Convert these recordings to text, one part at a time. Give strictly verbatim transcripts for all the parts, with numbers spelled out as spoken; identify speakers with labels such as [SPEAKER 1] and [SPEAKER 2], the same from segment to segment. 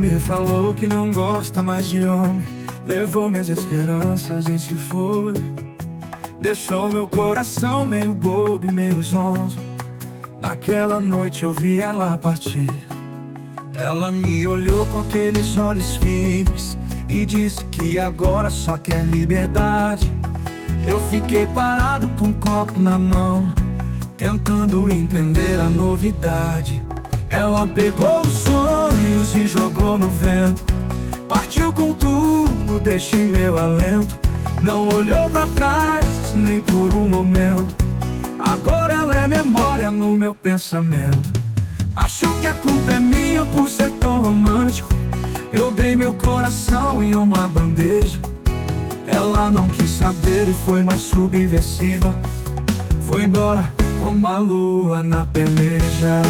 [SPEAKER 1] me falou que não gosta mais de homem, levou minhas esperanças e se foi. Deixou meu coração meio bobo e meio zonzo. Naquela noite eu vi ela partir. Ela me olhou com aqueles olhos firmes e disse que agora só quer liberdade. Eu fiquei parado com um copo na mão, tentando entender a novidade. Ela pegou os sonhos e jogou no vento, partiu com tudo, deixei meu alento. Não olhou pra trás, nem por um momento. Agora ela é memória no meu pensamento. Acho que a culpa é minha por ser tão romântico. Eu dei meu coração em uma bandeja. Ela não quis saber e foi mais subversiva. Foi embora como a lua na peleja.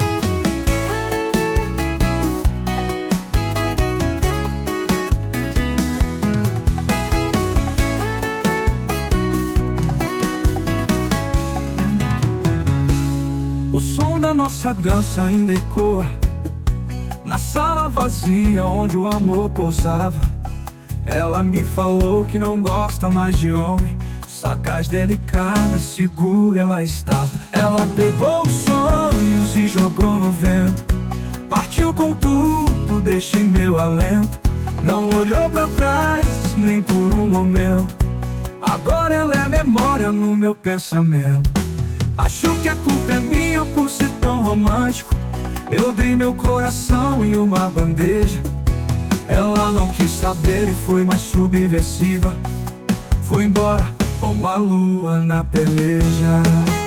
[SPEAKER 1] O som da nossa dança ainda ecoa na sala vazia onde o amor pousava. Ela me falou que não gosta mais de homem, sagaz, delicada, segura ela estava. Ela pegou os sonhos e jogou no vento, partiu com tudo, deixei meu alento. Não olhou pra trás, nem por um momento. Agora ela é memória no meu pensamento. Acho que a culpa é minha por ser tão romântico. Eu dei meu coração em uma bandeja. Ela não quis saber e foi mais subversiva. Foi embora como a lua na peleja.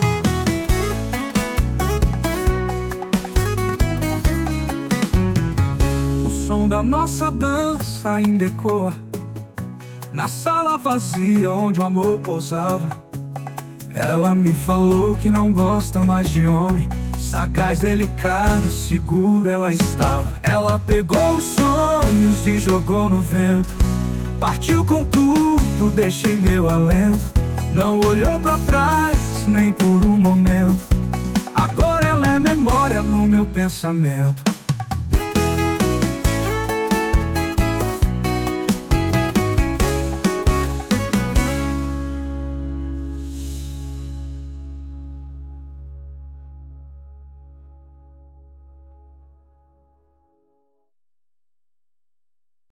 [SPEAKER 1] O som da nossa dança ainda ecoa na sala vazia onde o amor pousava. Ela me falou que não gosta mais de homem, sagaz, delicada, segura ela estava. Ela pegou os sonhos e jogou no vento, partiu com tudo, deixei meu alento. Não olhou pra trás, nem por um momento. Agora ela é memória no meu pensamento.